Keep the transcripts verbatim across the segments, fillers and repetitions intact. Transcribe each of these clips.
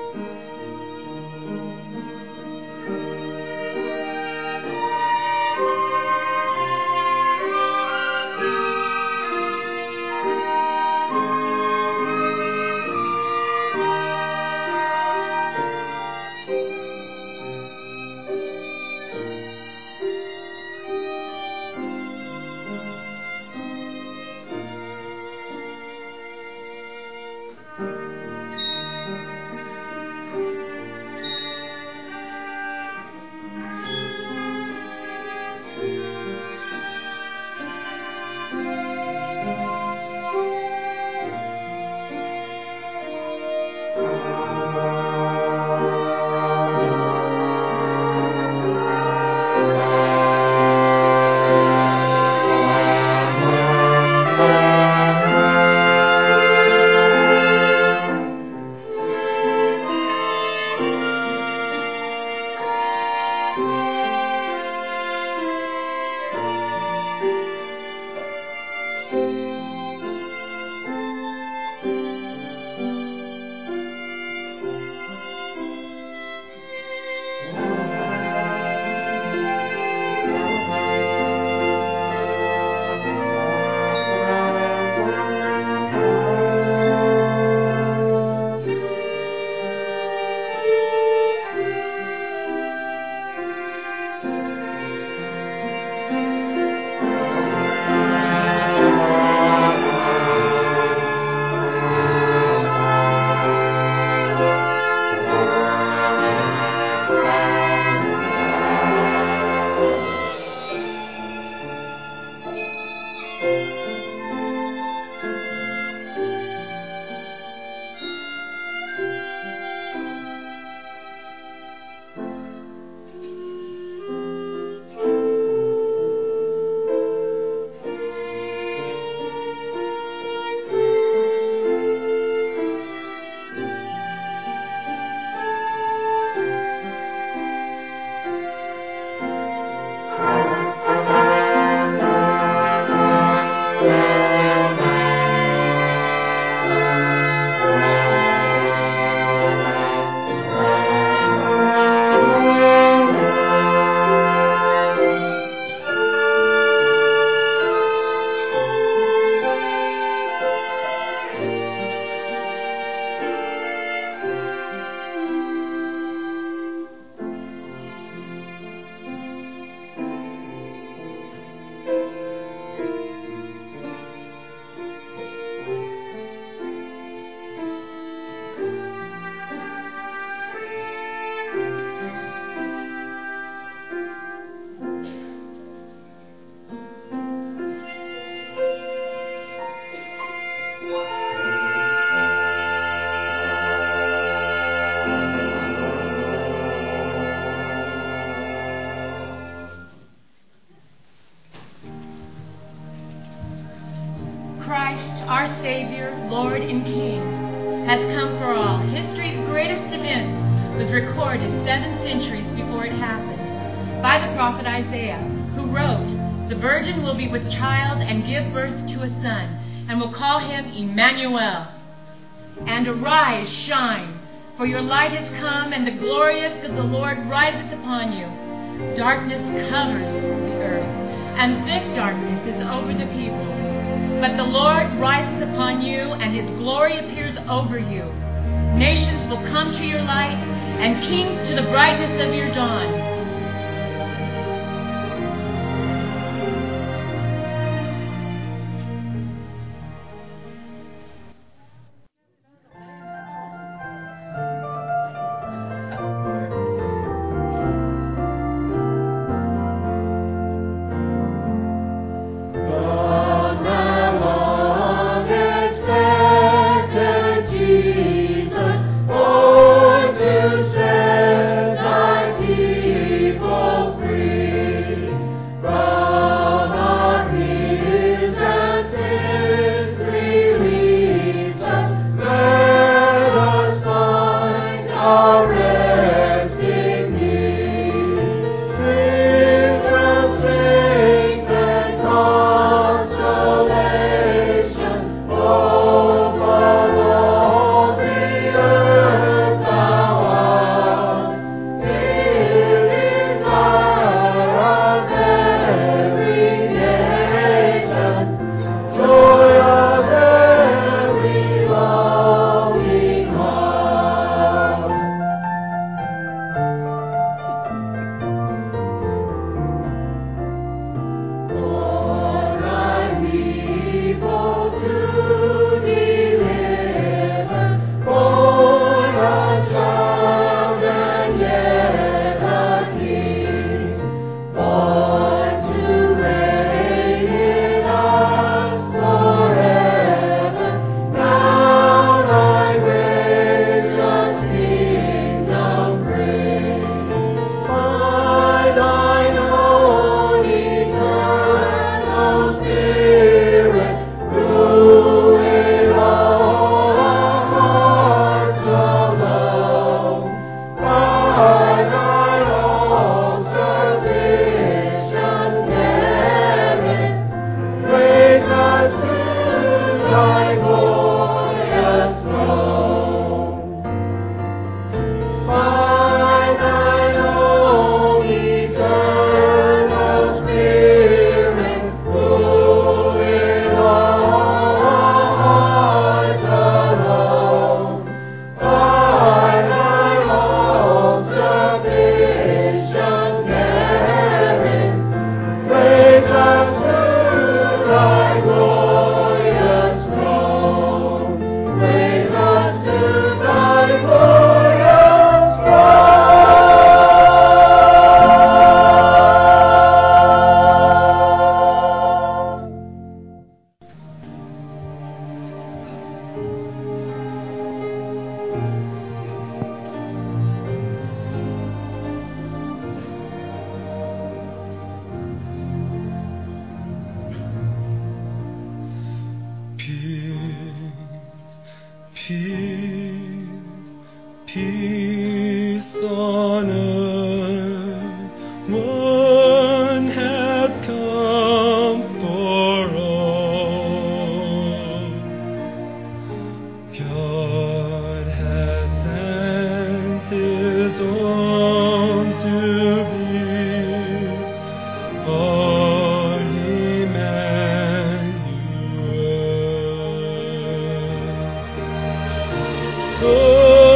Christ, our Savior, Lord, and King, has come for all. History's greatest event was recorded seven centuries before it happened by the prophet Isaiah, who wrote, "The virgin will be with child and give birth to a son, and will call him Emmanuel. And arise, shine, for your light has come, and the glory of the Lord riseth upon you. Darkness covers the earth, and thick darkness is over the peoples. But the Lord rises upon you, and his glory appears over you. Nations will come to your light, and kings to the brightness of your dawn." Here Peace on earth, one has come for all. God has sent His own to be our Emmanuel. Oh,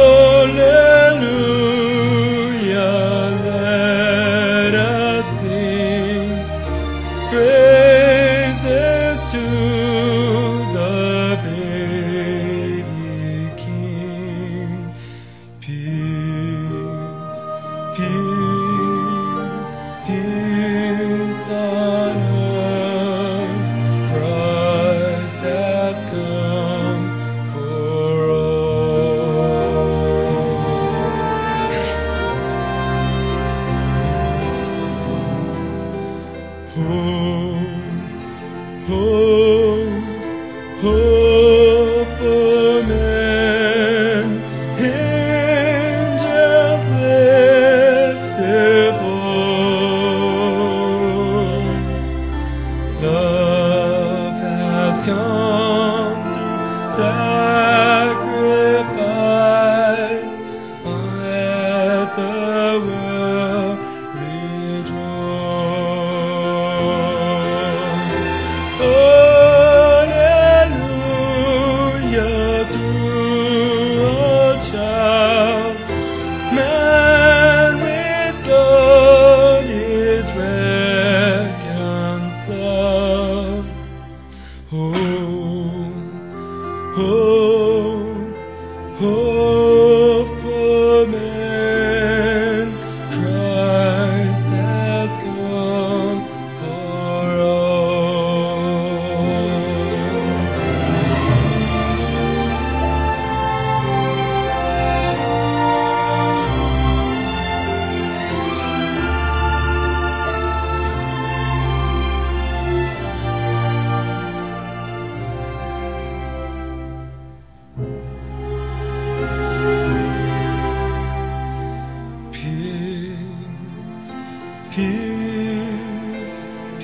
Peace,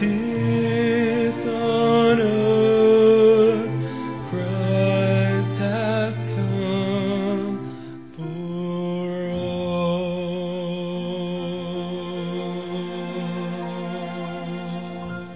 peace on earth, Christ has come for all.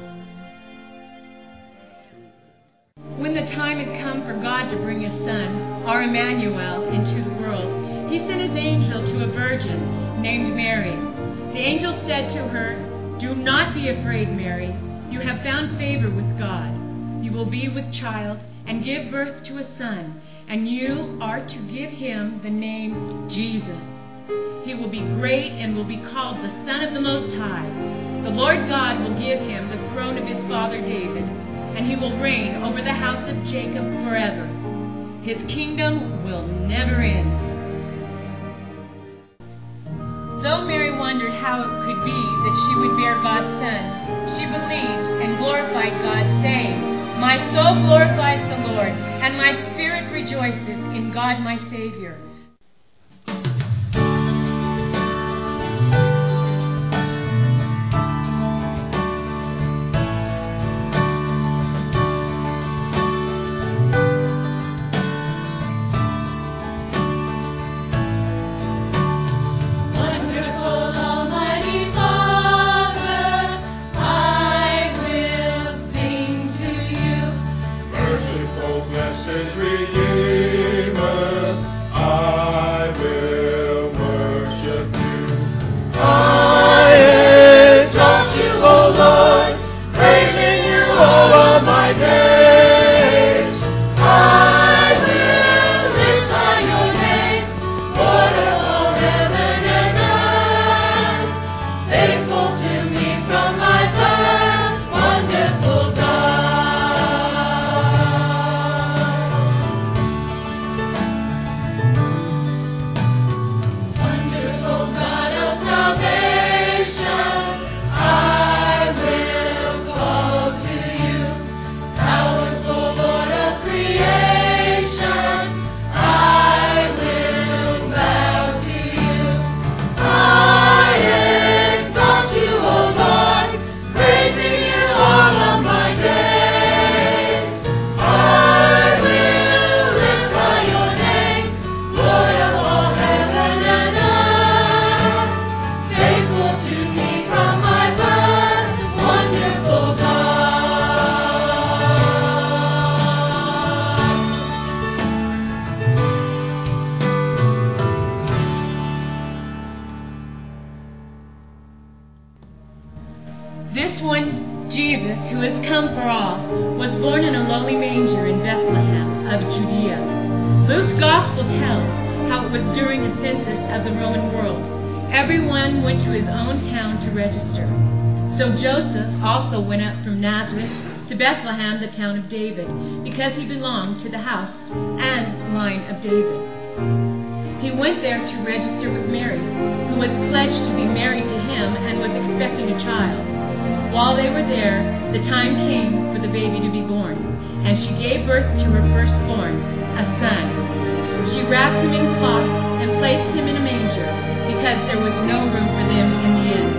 When the time had come for God to bring His Son, our Emmanuel, into the world, He sent His angel to a virgin named Mary. The angel said to her, "Do not be afraid, Mary. You have found favor with God. You will be with child and give birth to a son, and you are to give him the name Jesus. He will be great and will be called the Son of the Most High. The Lord God will give him the throne of his father David, and he will reign over the house of Jacob forever. His kingdom will never end." Though Mary wondered how it could be that she would bear God's Son, she believed and glorified God, saying, "My soul glorifies the Lord, and my spirit rejoices in God my Savior." Blessed Redeemer, I This one, Jesus, who has come for all, was born in a lowly manger in Bethlehem of Judea. Luke's gospel tells how it was during the census of the Roman world. Everyone went to his own town to register. So Joseph also went up from Nazareth to Bethlehem, the town of David, because he belonged to the house and line of David. He went there to register with Mary, who was pledged to be married to him and was expecting a child. While they were there, the time came for the baby to be born, and she gave birth to her firstborn, a son. She wrapped him in cloths and placed him in a manger, because there was no room for them in the inn.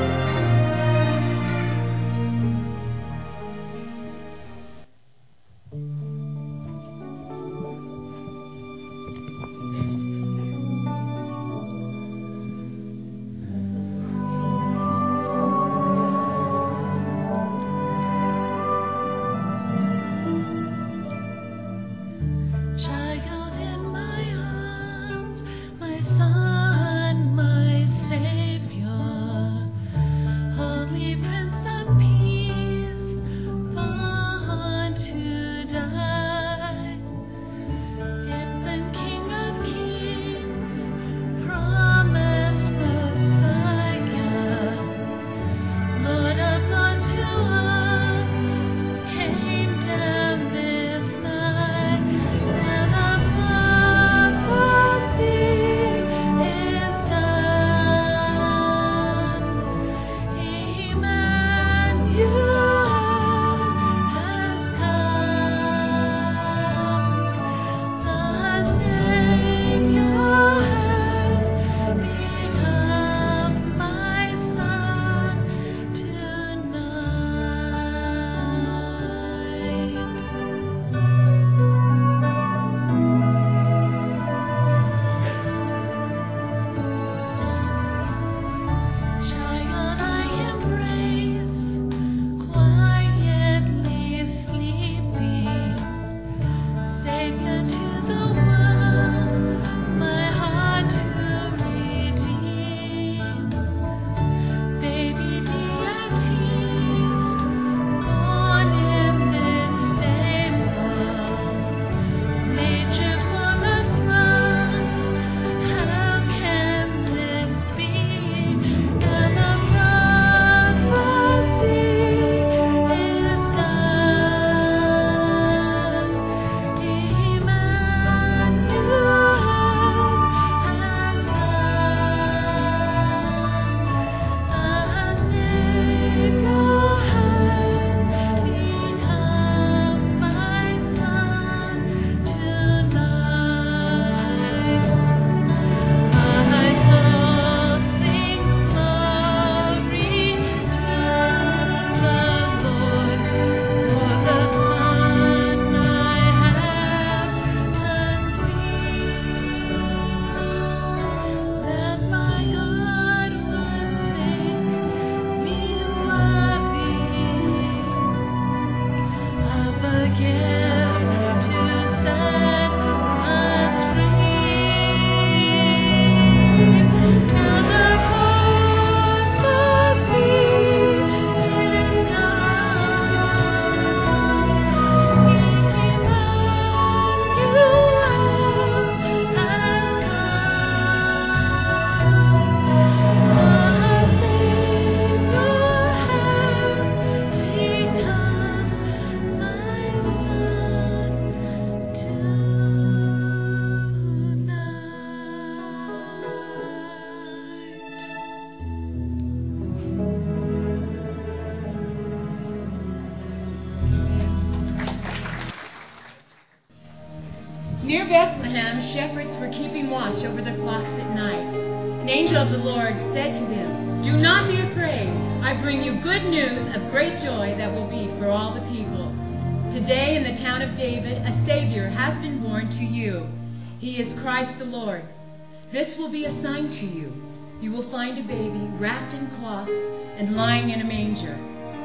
Near Bethlehem, shepherds were keeping watch over their flocks at night. An angel of the Lord said to them, "Do not be afraid. I bring you good news of great joy that will be for all the people. Today in the town of David, a Savior has been born to you. He is Christ the Lord. This will be a sign to you. You will find a baby wrapped in cloths and lying in a manger."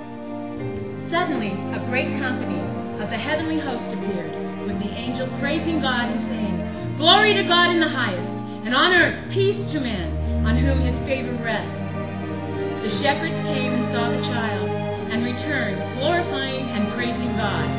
Suddenly, a great company of the heavenly host appeared, with the angel praising God and saying, "Glory to God in the highest, and on earth peace to men, on whom his favor rests." The shepherds came and saw the child, and returned, glorifying and praising God.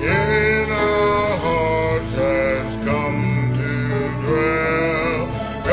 In our hearts has come to dwell.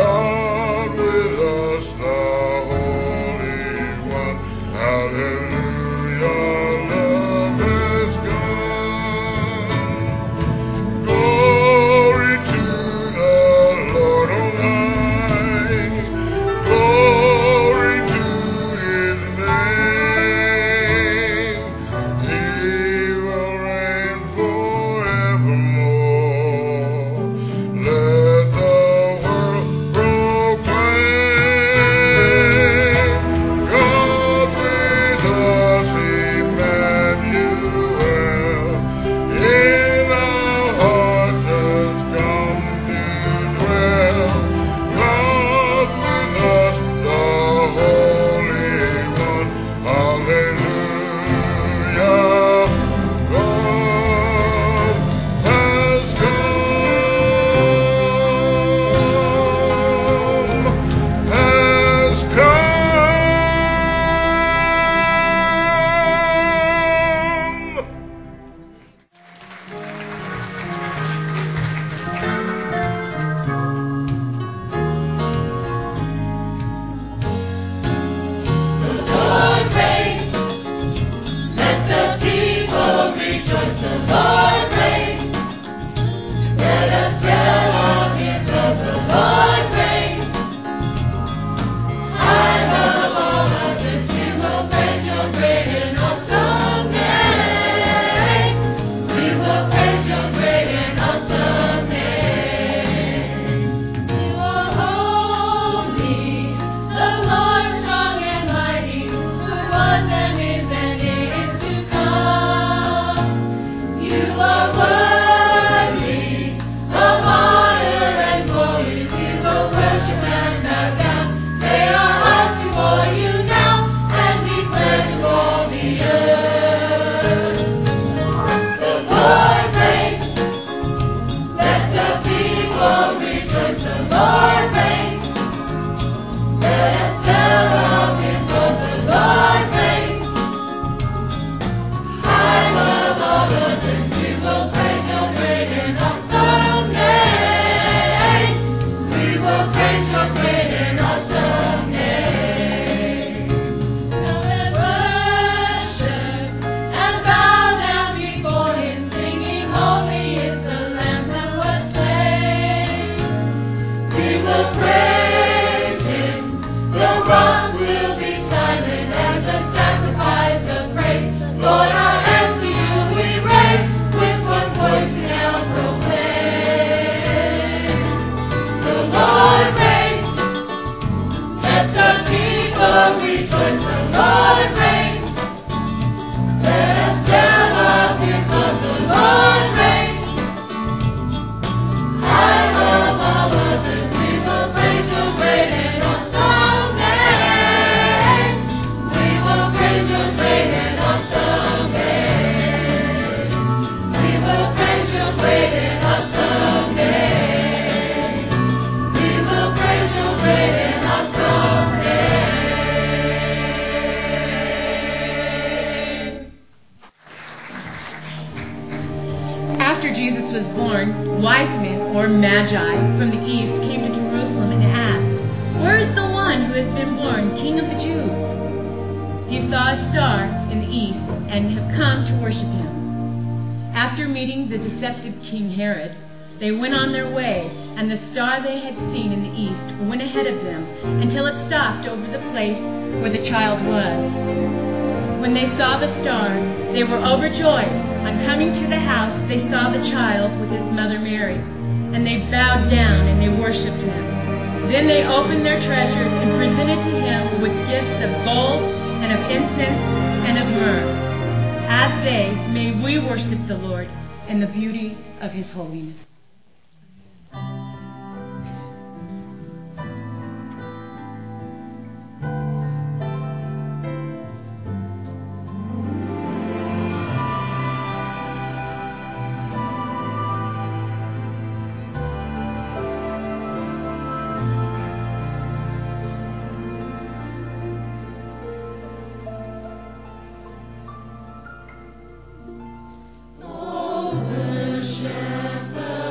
After Jesus was born, wise men, or magi, from the east came to Jerusalem and asked, "Where is the one who has been born King of the Jews?" He saw a star in the east and have come to worship him. After meeting the deceptive King Herod, they went on their way, and the star they had seen in the east went ahead of them until it stopped over the place where the child was. When they saw the star, they were overjoyed. On coming to the house, they saw the child with his mother Mary, and they bowed down and they worshipped him. Then they opened their treasures and presented to him with gifts of gold and of incense and of myrrh. As they, may we worship the Lord in the beauty of his holiness. Worship the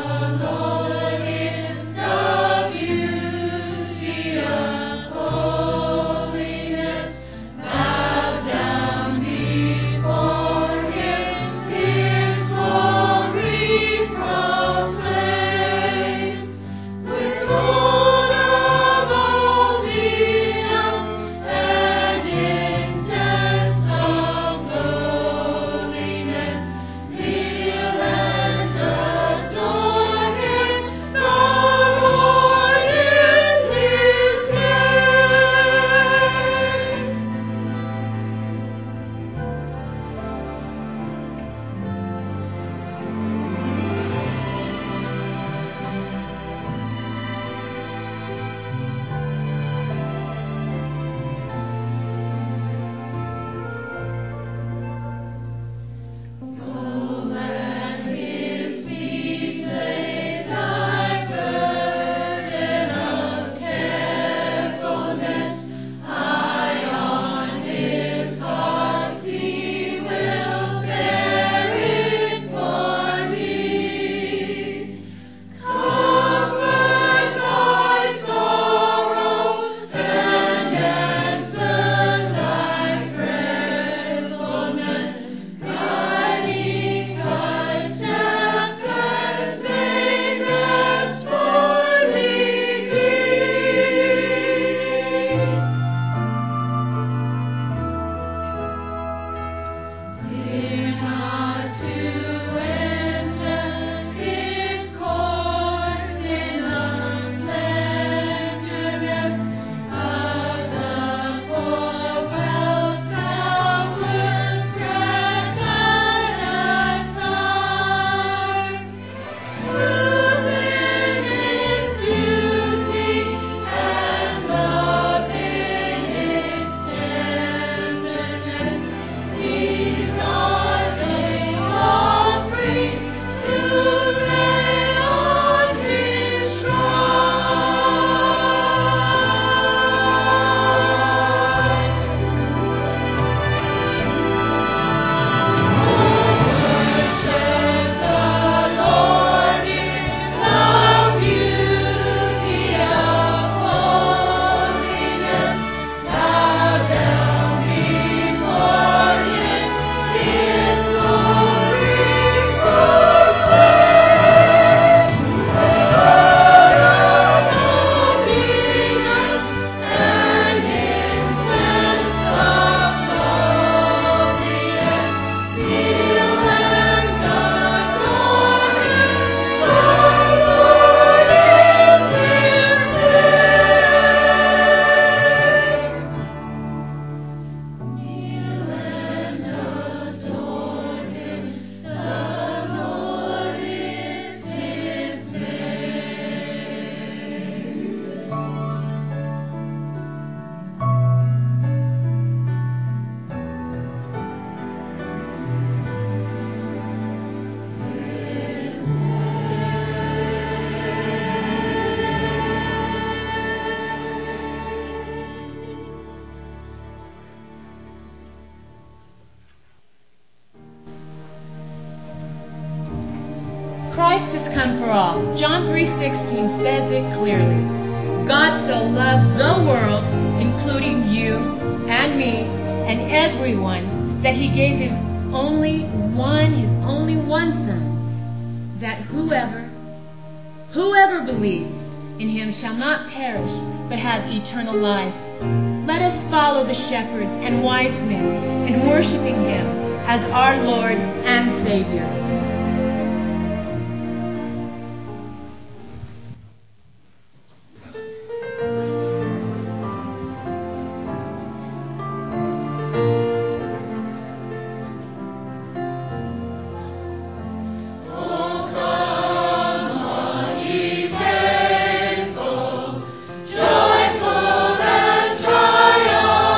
Christ has come for all. John three sixteen says it clearly. God so loved the world, including you and me and everyone, that he gave his only one, his only one Son, that whoever, whoever believes in him shall not perish, but have eternal life. Let us follow the shepherds and wise men in worshiping him as our Lord and Savior.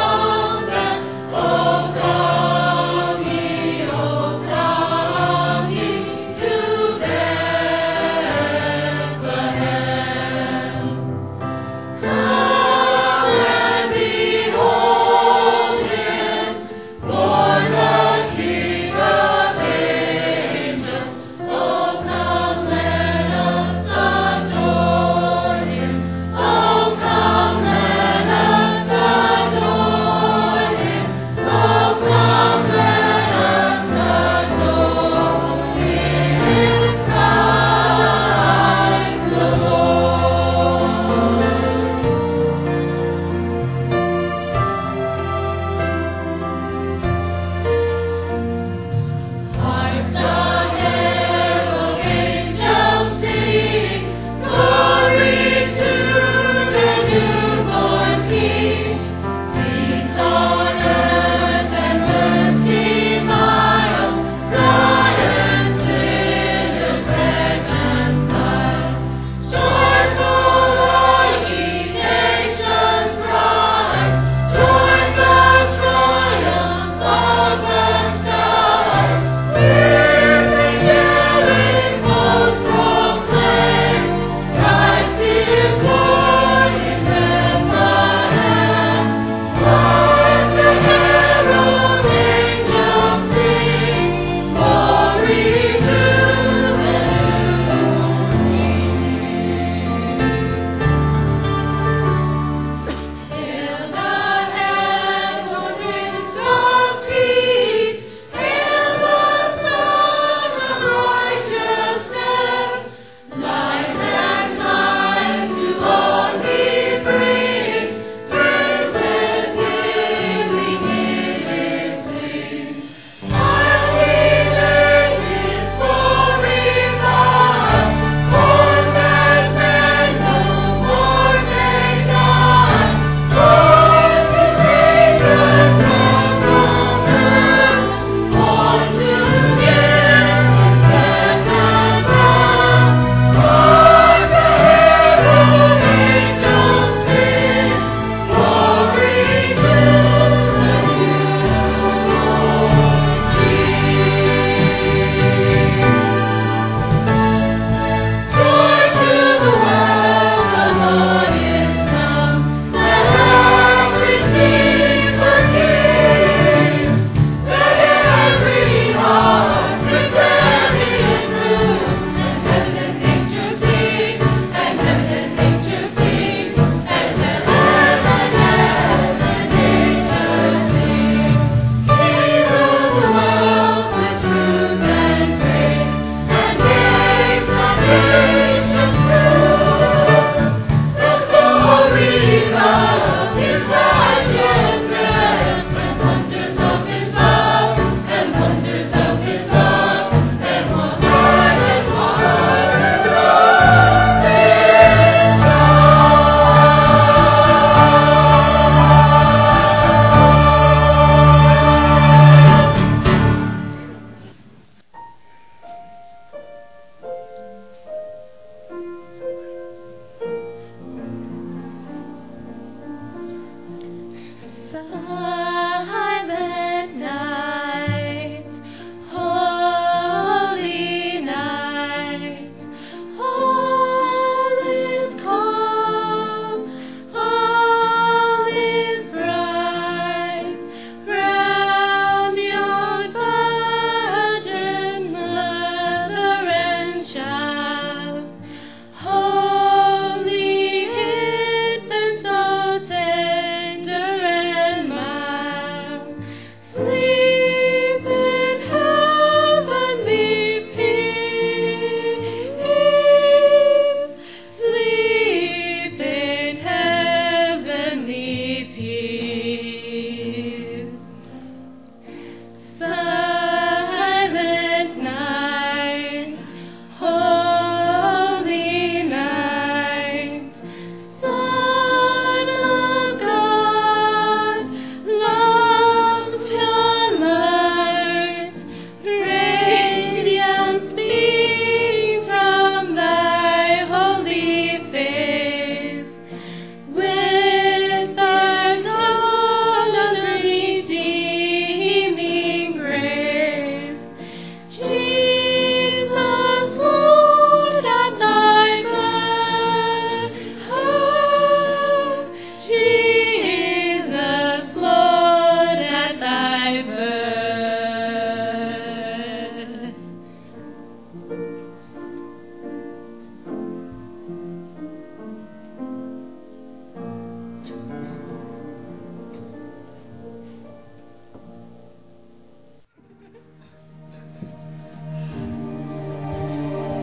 Come ye,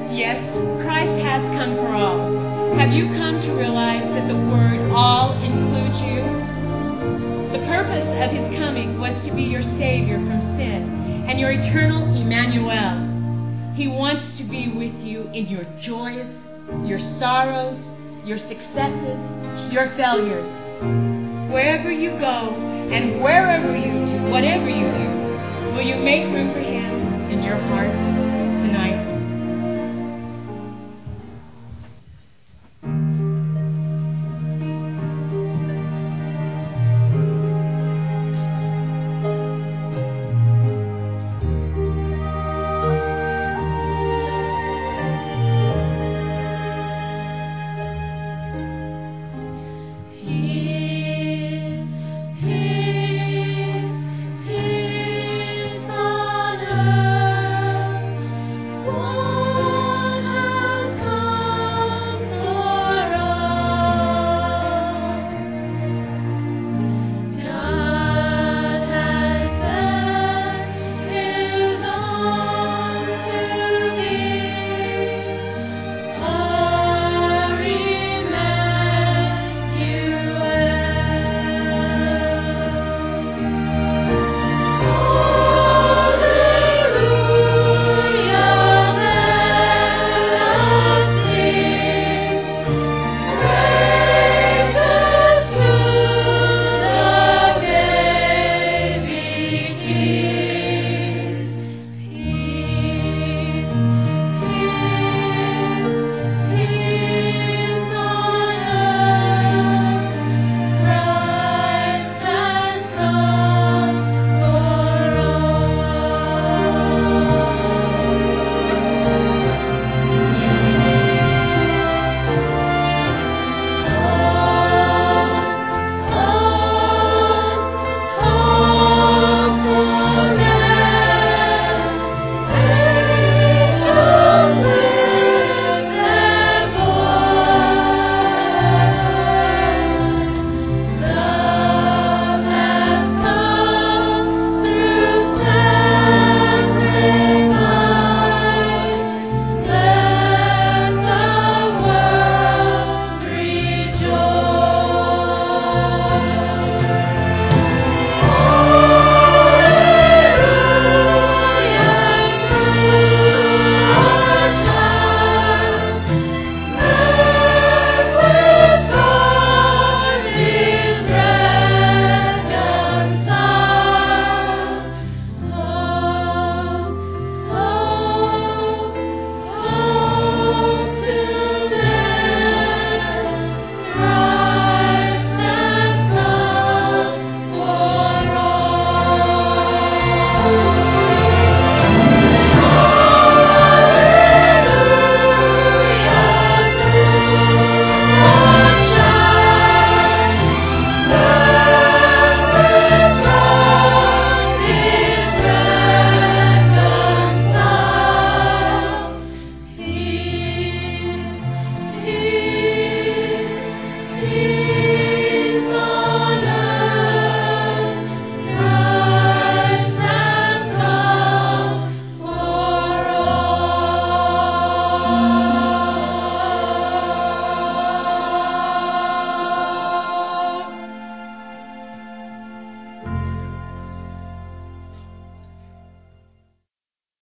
Yes, Christ has come for all. Have you come to realize that the word all includes you? The purpose of his coming was to be your Savior from sin and your eternal Emmanuel. He wants to be with you in your joys, your sorrows, your successes, your failures. Wherever you go and wherever you do, whatever you do, will you make room for him in your heart?